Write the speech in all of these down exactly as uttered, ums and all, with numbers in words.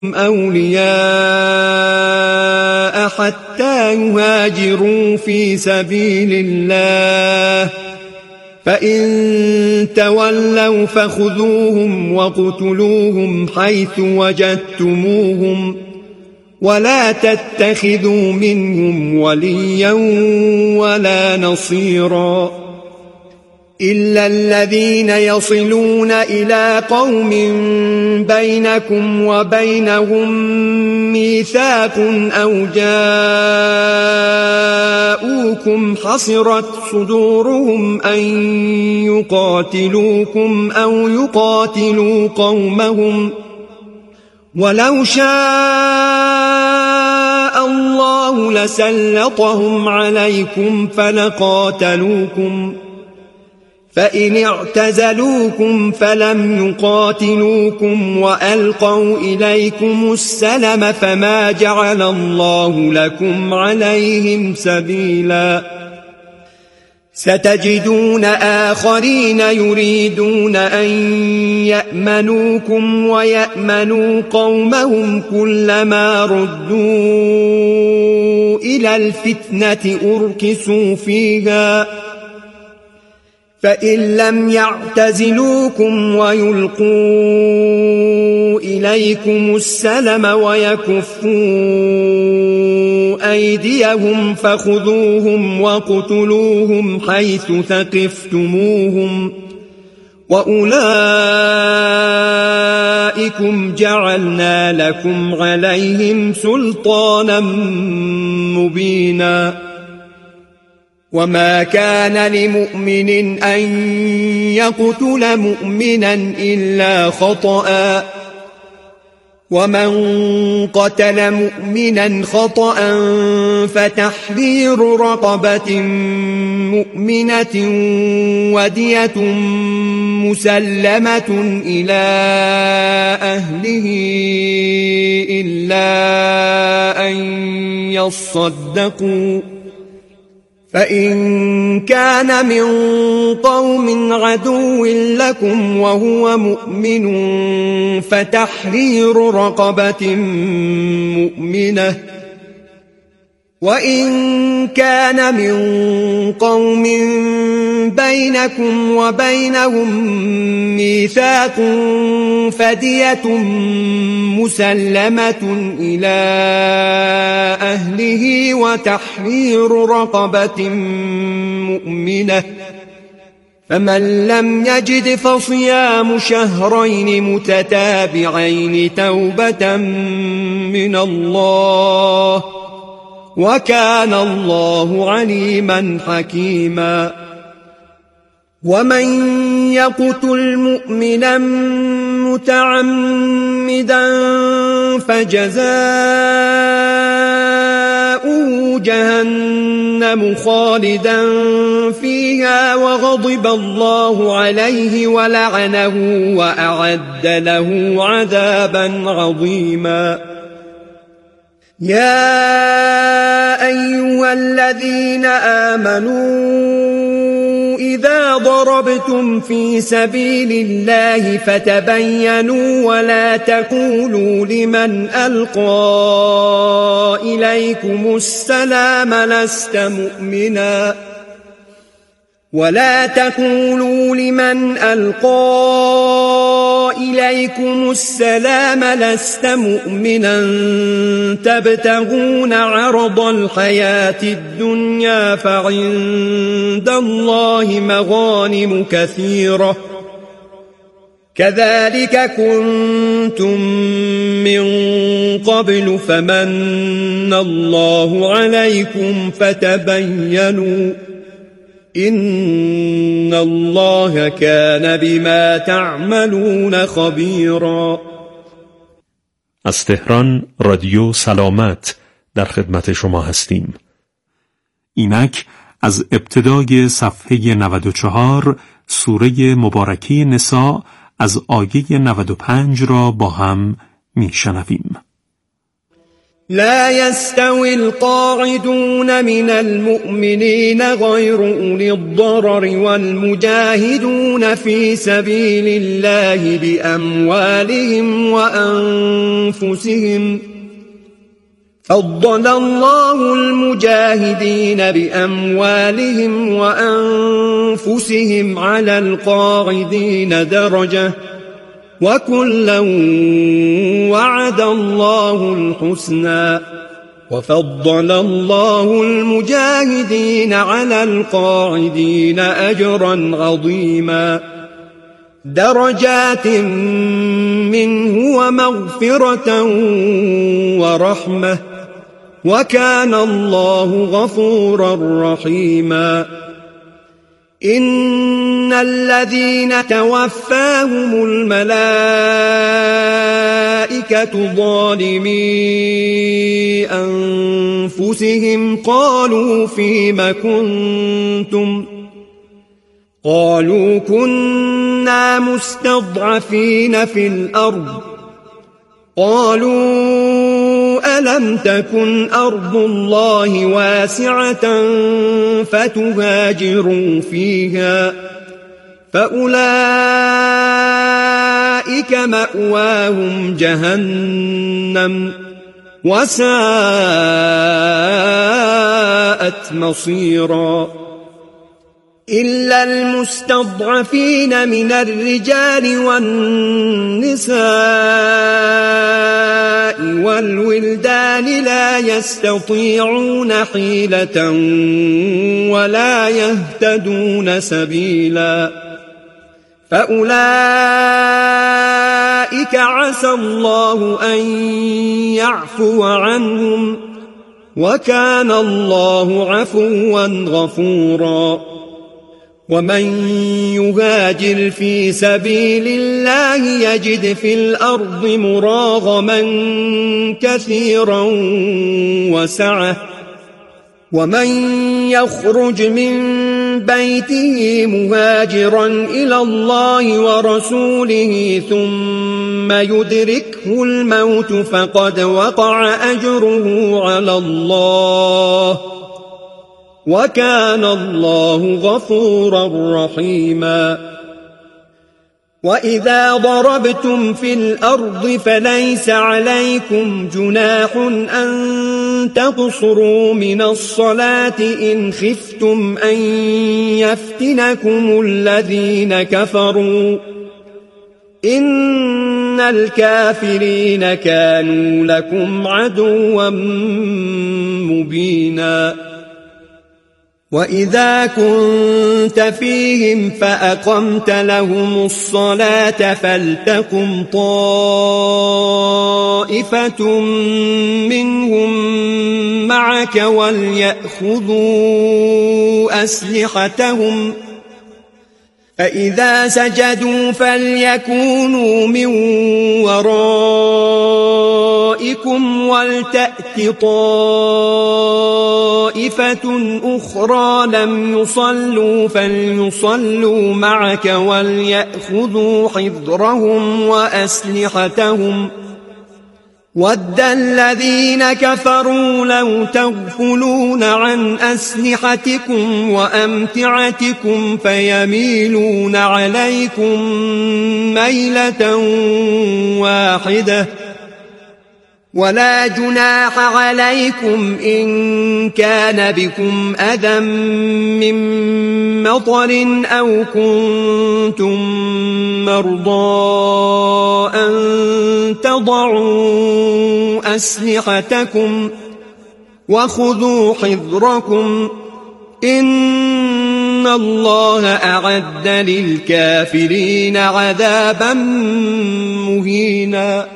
أولياء حتى يهاجروا في سبيل الله فإن تولوا فخذوهم واقتلوهم حيث وجدتموهم ولا تتخذوا منهم وليا ولا نصيرا إلا الذين يصلون إلى قوم بينكم وبينهم ميثاق أو جاءوكم حصرت صدورهم أن يقاتلوكم أو يقاتلوا قومهم ولو شاء الله لسلطهم عليكم فلقاتلوكم فإن اعتزلوكم فلم يقاتلوكم وألقوا إليكم السلم فما جعل الله لكم عليهم سبيلا ستجدون آخرين يريدون أن يأمنوكم ويأمنوا قومهم كلما ردوا إلى الفتنة أركسوا فيها فإن لم يعتزلوكم ويلقوا إليكم السلم ويكفوا أيديهم فخذوهم واقتلوهم حيث ثقفتموهم وأولئكم جعلنا لكم عليهم سلطانا مبينا وما كان لمؤمن أن يقتل مؤمنا إلا خطأ ومن قتل مؤمنا خطأ فتحرير رقبة مؤمنة ودية مسلمة إلى أهله إلا أن يصدقوا فإن كان من قوم عدو لكم وهو مؤمن فتحرير رقبة مؤمنة وإن كان من قوم بينكم وبينهم ميثاق فدية مسلمة إلى أهله وتحرير رقبة مؤمنة فمن لم يجد فصيام شهرين متتابعين توبة من الله وكان الله عليما حكيما ومن يقتل مؤمنا متعمدا فجزاؤه جهنم خالدا فيها وغضب الله عليه ولعنه وأعد له عذابا عظيما يا أيها الذين آمنوا إذا ضربتم في سبيل الله فتبينوا ولا تقولوا لمن ألقى إليكم السلام لست مؤمنا ولا تقولوا لمن ألقى إليكم السلام لست مؤمنا تبتغون عرض الحياة الدنيا فعند الله مغانم كثيرة كذلك كنتم من قبل فمن الله عليكم فتبينوا إن الله كان بما تعملون خبيرا. از تهران رادیو سلامت در خدمت شما هستیم. اینک از ابتدای صفحه نود و چهار سوره مبارکه نساء از آیه نود و پنج را با هم میشنویم. لا يستوي القاعدون من المؤمنين غير أولي الضرر والمجاهدون في سبيل الله بأموالهم وأنفسهم. فضل الله المجاهدين بأموالهم وأنفسهم على القاعدين درجة، وكلا وعد الله الحسنى. وفضل الله المجاهدين على القاعدين أجرا عظيما، درجات منه ومغفرة ورحمة، وكان الله غفورا رحيما. إن الذين توفاهم الملائكة ظالمي أنفسهم قالوا فيم كنتم؟ قالوا كنا مستضعفين في الأرض. قالوا ألم تكن أرض الله واسعة فتهاجروا فيها؟ فأولئك مأواهم جهنم وساءت مصيرا. إلا المستضعفين من الرجال والنساء والولدان لا يستطيعون حيلة ولا يهتدون سبيلا، فأولئك عسى الله أن يعفو عنهم، وكان الله عفوا غفورا. ومن يهاجر في سبيل الله يجد في الأرض مراغما كثيرا وسعة، ومن يخرج من بيته مهاجرا إلى الله ورسوله ثم يدركه الموت فقد وقع أجره على الله، وكان الله غفورا رحيما. وإذا ضربتم في الأرض فليس عليكم جناح أن تقصروا من الصلاة إن خفتم أن يفتنكم الذين كفروا، إن الكافرين كانوا لكم عدوا مبينا. وإذا كنت فيهم فأقمت لهم الصلاة فلتقم طائفة منهم معك وليأخذوا أسلحتهم، فإذا سجدوا فليكونوا من ورائكم ولتأت طائفة أخرى لم يصلوا فليصلوا معك وليأخذوا حذرهم وأسلحتهم. وَدَّ الَّذِينَ كَفَرُوا لَوْ تَغْفُلُونَ عَنْ أَسْلِحَتِكُمْ وَأَمْتِعَتِكُمْ فَيَمِيلُونَ عَلَيْكُمْ مَيْلَةً وَاحِدَةً. وَلَا جُنَاحَ عَلَيْكُمْ إِن كَانَ بِكُمْ أَذًى مِّن مَّطَرٍ أَوْ كُنتُم مَّرْضَىٰ أَن تَضَعُوا أَسْلِحَتَكُمْ وَخُذُوا حِذْرَكُمْ إِنَّ اللَّهَ أَعَدَّ لِلْكَافِرِينَ عَذَابًا مُّهِينًا.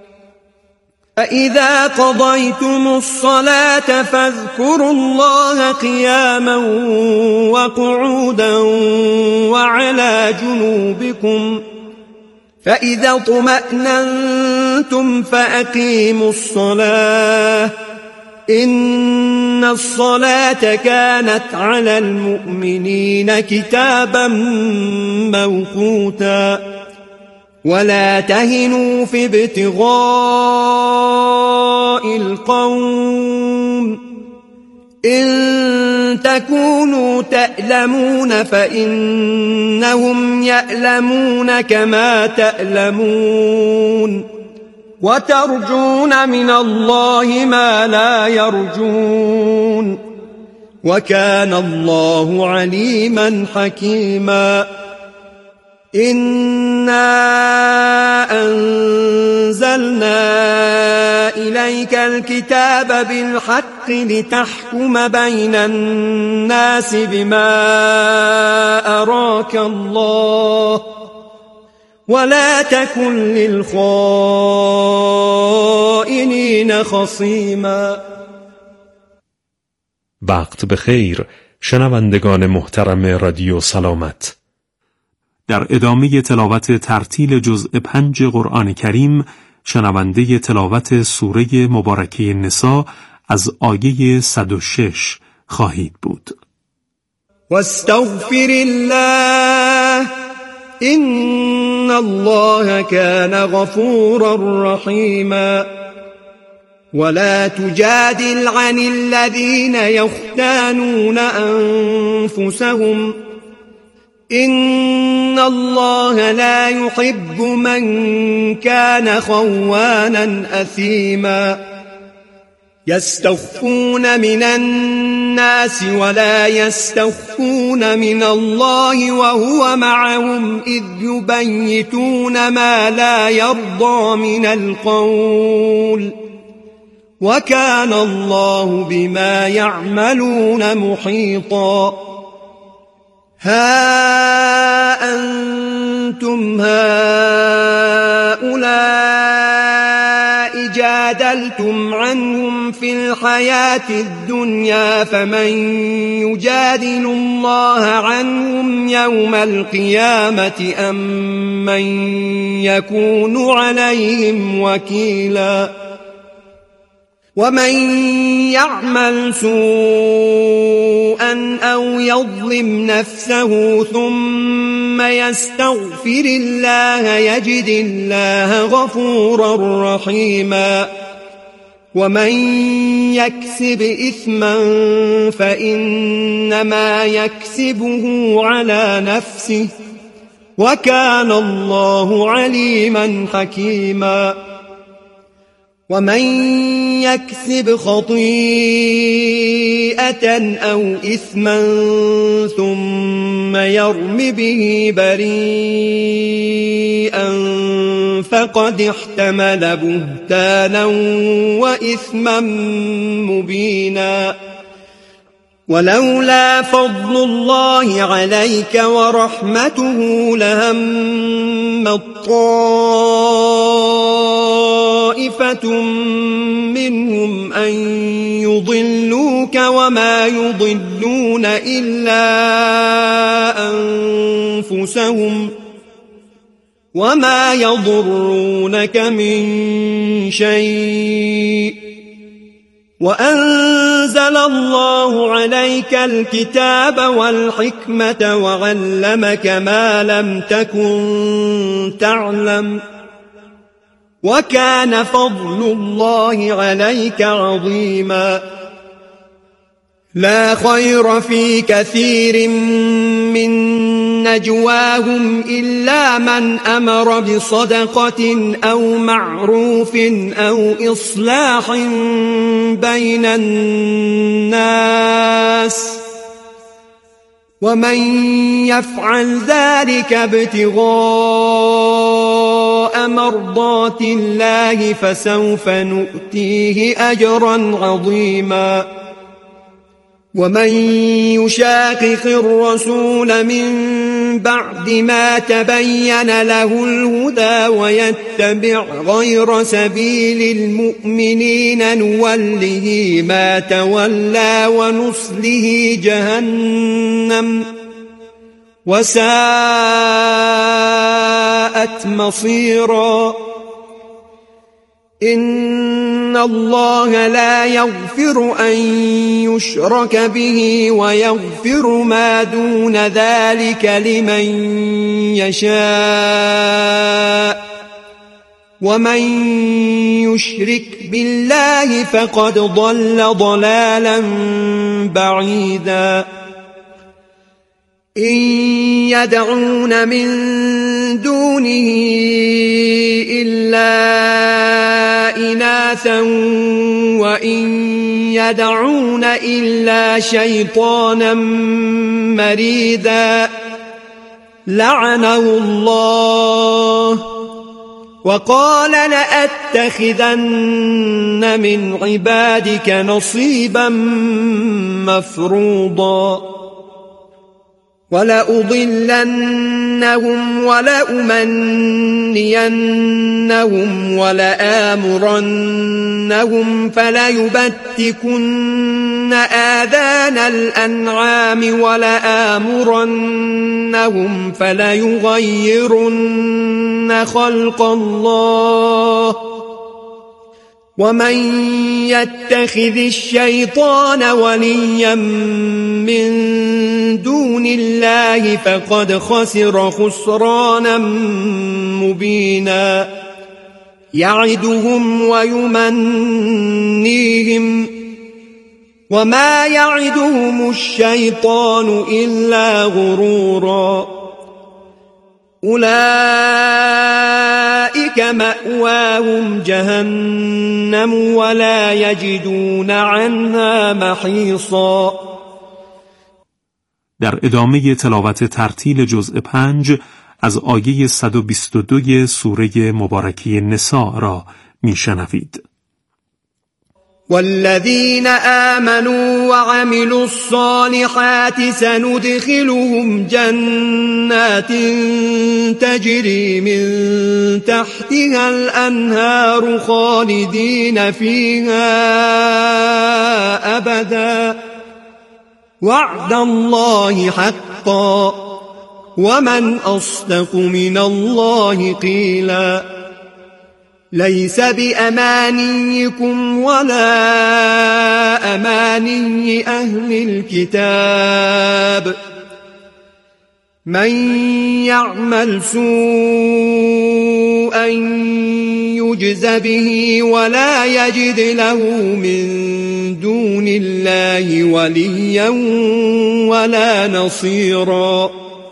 فإذا قضيتم الصلاة فاذكروا الله قياما وقعودا وعلى جنوبكم، فإذا اطمأننتم فأقيموا الصلاة إن الصلاة كانت على المؤمنين كتابا موقوتا. ولا تهنوا في ابتغاء القوم القوم إن تكونوا تألمون فإنهم يألمون كما تألمون وترجون من الله ما لا يرجون وكان الله عليما حكيما إنا أنزلنا إليك الكتاب بالحق لتحكم بين الناس بما أراك الله ولا تكن للخائنين خصيما. وقت بخیر شنوندگان محترم رادیو سلامت. در ادامه تلاوت ترتیل جزء پنج قرآن کریم شنونده تلاوت سوره مبارکه نساء از آیه صد و شش خواهید بود. واستغفر الله إن الله كان غفورا رحيما ولا تجادل عن الذين يختانون أنفسهم إن الله لا يحب من كان خوانا أثيما يستخفون من الناس ولا يستخفون من الله وهو معهم إذ يبيتون ما لا يرضى من القول وكان الله بما يعملون محيطا ها أنتم هؤلاء جادلتم عنهم في الحياة الدنيا فمن يجادل الله عنهم يوم القيامة أم من يكون عليهم وكيلا ومن يعمل سوءا أو يظلم نفسه ثم يستغفر الله يجد الله غفورا رحيما ومن يكسب إثما فإنما يكسبه على نفسه وكان الله عليما حكيما ومن يكسب خطيئة أو إثما ثم يرم به بريئا فقد احتمل بهتانا وإثما مبينا ولولا فضل الله عليك ورحمته لهم طائفة منهم أن يضلوك وما يضلون إلا أنفسهم وما يضرونك من شيء وأنزل الله عليك الكتاب والحكمة وعلمك ما لم تكن تعلم وكان فضل الله عليك عظيما لا خير في كثير من نجواهم إلا من أمر بصدقة أو معروف أو إصلاح بين الناس ومن يفعل ذلك ابتغاء مرضات الله فسوف نؤتيه أجرا عظيما ومن يشاقق الرسول من بعد ما تبين له الهدى ويتبع غير سبيل المؤمنين نوله ما تولى ونصله جهنم وساءت مصيرا إن الله لا يغفر أن يشرك به ويغفر ما دون ذلك لمن يشاء ومن يشرك بالله فقد ضل ضلالا بعيدا إن يدعون من دونه إلا إناثا وإن يدعون إلا شيطانا مريدا لعنه الله وقال لأتخذن من عبادك نصيبا مفروضا ولأضلنهم ولأمنينهم ولآمرنهم فليبتكن آذان الأنعام ولآمرنهم فليغيرن خلق الله ومن يتخذ الشيطان وليا من دون الله فقد خسر خسرانا مبينا يعدهم ويمنيهم وما يعدهم الشيطان إلا غرورا أولئك مأواهم جهنم ولا يجدون عنها محيصا. در ادامه تلاوت ترتیل جزء پنج از آیه صد و بیست و دو سوره مبارکه نساء را میشنوید. والذين آمنوا وعملوا الصالحات سندخلهم جنات تجري من تحتها الأنهار خالدين فيها أبدا وعد الله حقا ومن أصدق من الله قيلا ليس بأمانيكم ولا أماني أهل الكتاب من يعمل سوءا يجز به ولا يجد له من دون الله وليا ولا نصيرا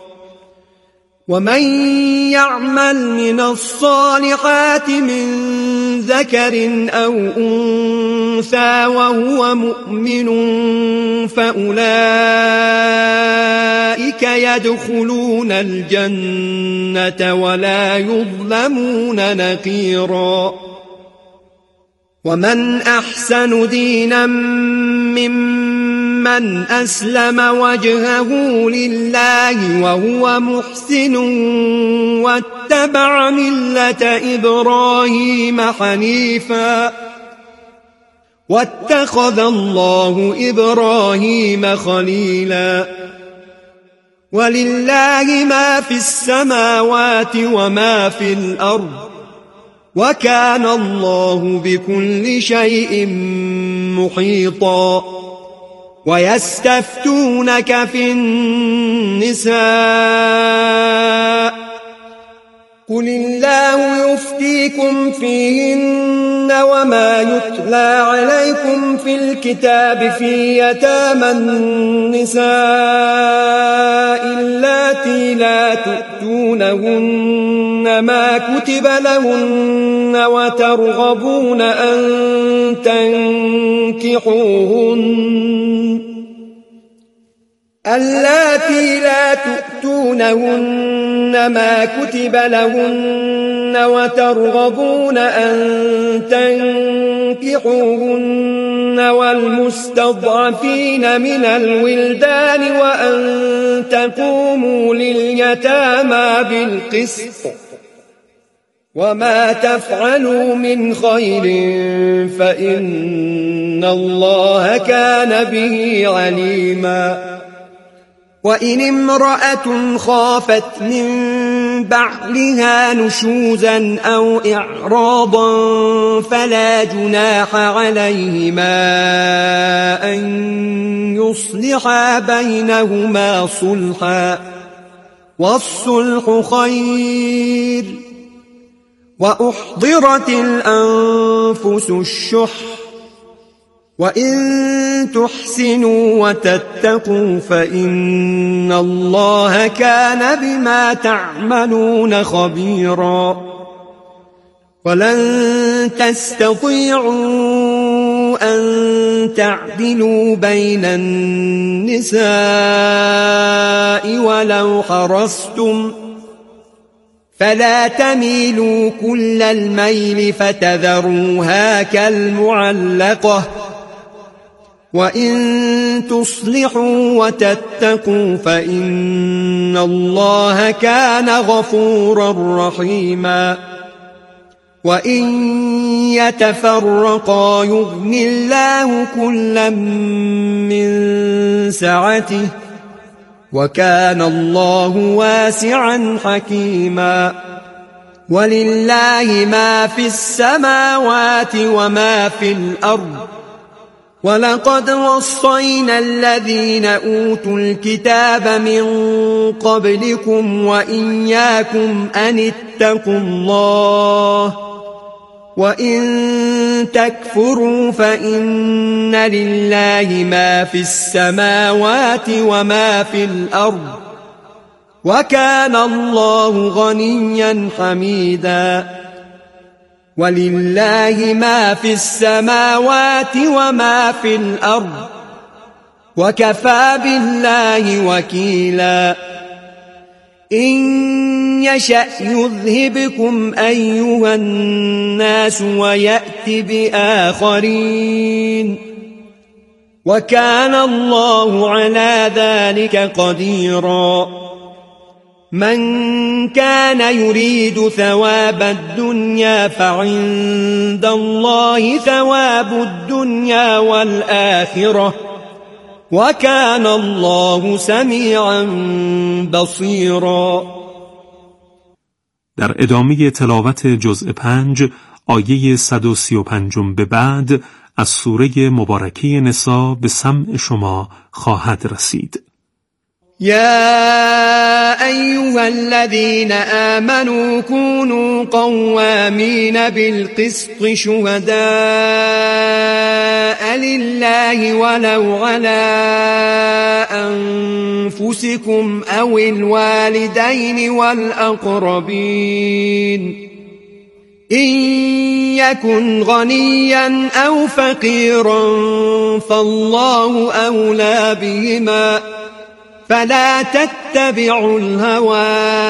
ومن يعمل من الصالحات من ذكر أو أنثى وهو مؤمن فأولئك يدخلون الجنة ولا يظلمون نقيرا ومن أحسن دينا ممن أسلم وجهه لله وهو محسن واتبع ملة إبراهيم حنيفا واتخذ الله إبراهيم خليلا ولله ما في السماوات وما في الأرض وكان الله بكل شيء محيطا ويستفتونك في النساء قل الله يفتيكم فيهن وما يتلى عليكم في الكتاب في يتامى النساء اللاتي لا تؤتونهن ما كتب لهن وترغبون أن تنكحوهن اللاتي لا تؤتونهن ما كتب لهن وترغبون أن تنكحوهن والمستضعفين من الولدان وأن تقوموا لليتامى بالقسط وما تفعلوا من خير فإن الله كان به عليما وإن امرأة خافت من بعلها نشوزا أو إعراضا فلا جناح عليهما أن يصلحا بينهما صلحا والصلح خير وأحضرت الأنفس الشح وإن تحسنوا وتتقوا فإن الله كان بما تعملون خبيرا ولن تستطيعوا أن تعدلوا بين النساء ولو حرصتم فلا تميلوا كل الميل فتذروها كالمعلقة وإن تصلحوا وتتقوا فإن الله كان غفورا رحيما وإن يتفرقا يغن الله كلا من سعته وكان الله واسعا حكيما ولله ما في السماوات وما في الأرض ولقد وصينا الذين أوتوا الكتاب من قبلكم وإياكم أن اتقوا الله وإن تكفروا فإن لله ما في السماوات وما في الأرض وكان الله غنيا حميدا ولله ما في السماوات وما في الأرض وكفى بالله وكيلا إن يشأ يذهبكم أيها الناس ويأت بآخرين وكان الله على ذلك قديرا من كان يريد ثواب الدنيا فعند الله ثواب الدنيا والآخرة وكان الله سمیعا بصیرا. در ادامه تلاوت جزء پنج آیه صد و سی و پنج به بعد از سوره مبارکه نساء به سمع شما خواهد رسید. يا أيها الذين آمنوا كونوا قوامين بالقسط شهداء لله ولو على أنفسكم أو الوالدين والأقربين إن يكن غنيا أو فقيرا فالله أولى بهما فلا تتبعوا الهوى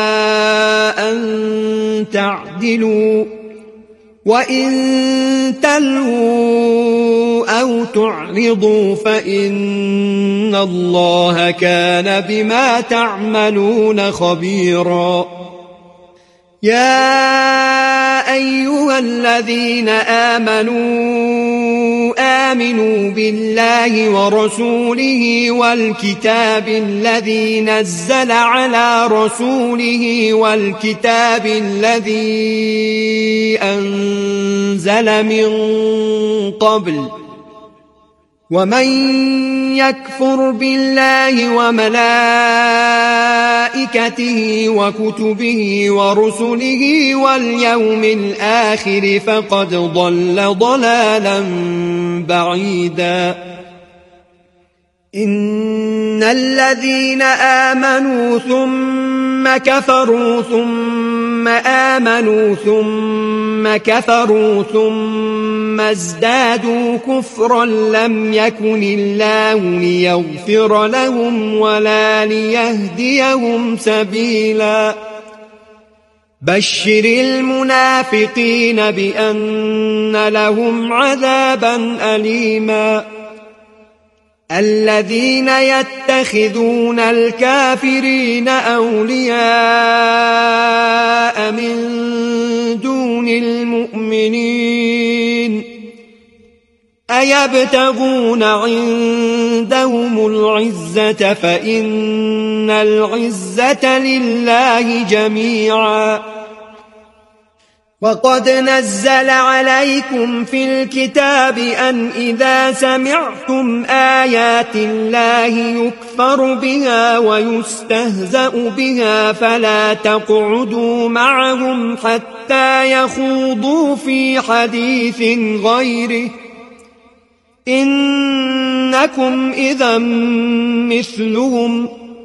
أن تعدلوا وإن تلووا أو تعرضوا فإن الله كان بما تعملون خبيرا. يا أيها الذين آمنوا آمنوا بالله ورسوله والكتاب الذي نزل على رسوله والكتاب الذي أنزل من قبل ومن يكفر بالله وملائكته وكتبه ورسله واليوم الآخر فقد ضل ضلالا بعيدا. إن الذين آمنوا ثم كفروا ثم آمنوا ثم كفروا ثم ازدادوا كفرا لم يكن الله ليغفر لهم ولا ليهديهم سبيلا. بشر المنافقين بأن لهم عذابا أليما. الذين يتخذون الكافرين أولياء من دون المؤمنين أيبتغون عندهم العزة فإن العزة لله جميعا. وقد نزل عليكم في الكتاب أن إذا سمعتم آيات الله يكفر بها ويستهزأ بها فلا تقعدوا معهم حتى يخوضوا في حديث غيره إنكم إذا مثلهم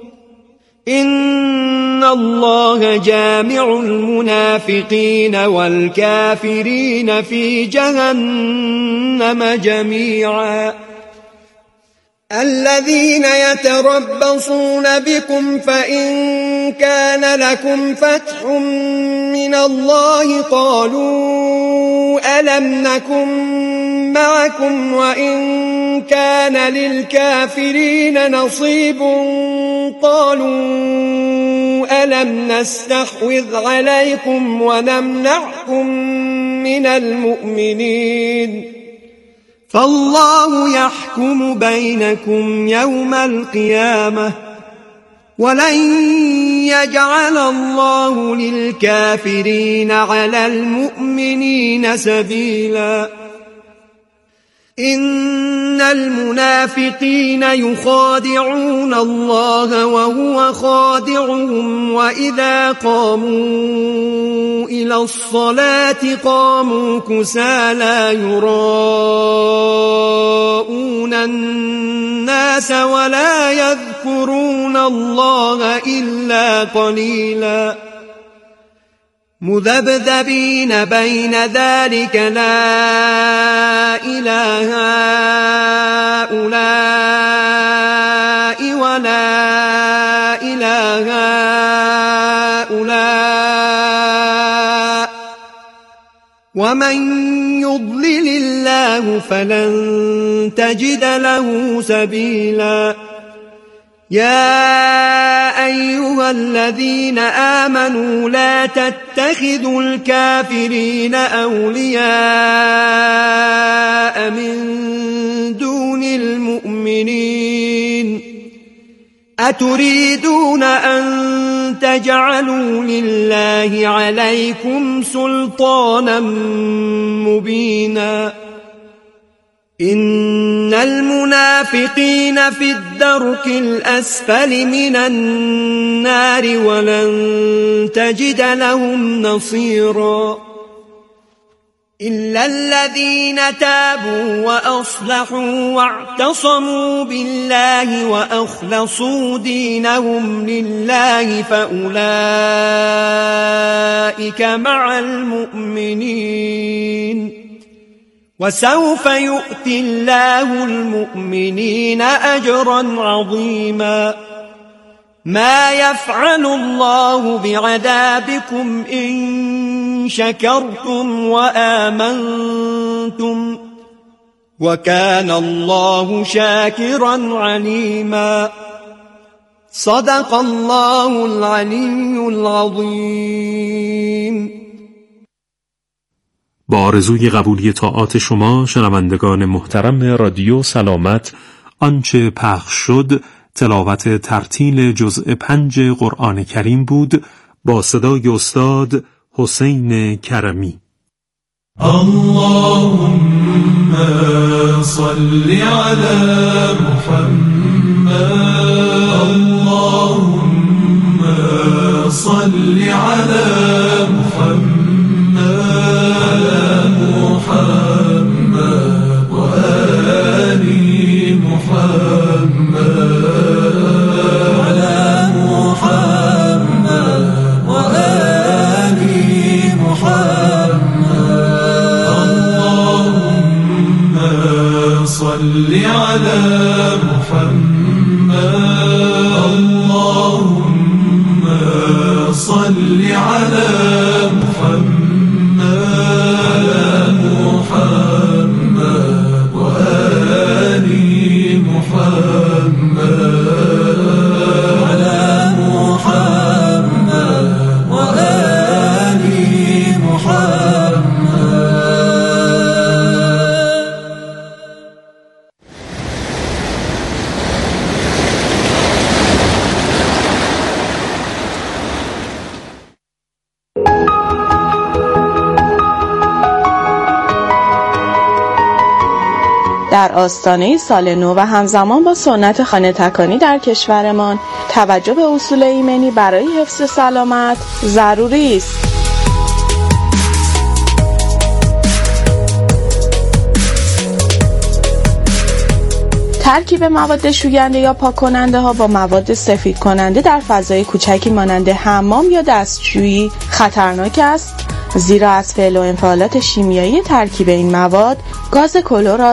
إن الله جامع المنافقين والكافرين في جهنم جميعا الذين يتربصون بكم فإن كان لكم فتح من الله قالوا ألم نكن معكم وإن كان للكافرين نصيب قالوا ألم نستحوذ عليكم ونمنعكم من المؤمنين فالله يحكم بينكم يوم القيامة ولن يجعل الله للكافرين على المؤمنين سبيلا إن المنافقين يخادعون الله وهو خادعهم وإذا قاموا إلى الصلاة قاموا كسالى يراءون الناس ولا يذكرون الله إلا قليلا مذبذبين بين ذلك لا إله هؤلاء ولا إله هؤلاء ومن يضلل الله فلن تجد له سبيلا يا أيها الذين آمنوا لا تتخذوا الكافرين أولياء من دون المؤمنين أتريدون أن تجعلوا لله عليكم سلطانا مبينا إن المنافقين في الدرك الأسفل من النار ولن تجد لهم نصيرا إلا الذين تابوا وأصلحوا واعتصموا بالله وأخلصوا دينهم لله فأولئك مع المؤمنين وسوف يؤتي الله المؤمنين أجرا عظيما ما يفعل الله بعذابكم إن شكرتم وآمنتم وكان الله شاكرا عليما صدق الله العلي العظيم. با آرزوی قبولی طاعات شما شنوندگان محترم رادیو سلامت، آنچه پخش شد تلاوت ترتیل جزء پنج قرآن کریم بود با صدای استاد حسین کرمی. اللهم صل علی محمد اللهم صل علی محمد محمد وآل محمد على محمد وآل محمد اللهم صل على محمد اللهم صل على محمد در آستانه سال نو و همزمان با سنت خانه تکانی در کشورمان توجه به اصول ایمنی برای حفظ سلامت ضروری است. ترکیب مواد شوینده یا پاک کننده ها با مواد سفید کننده در فضای کوچکی مانند حمام یا دستشویی خطرناک است، زیرا از فعل و انفعالات شیمیایی ترکیب این مواد گاز کلور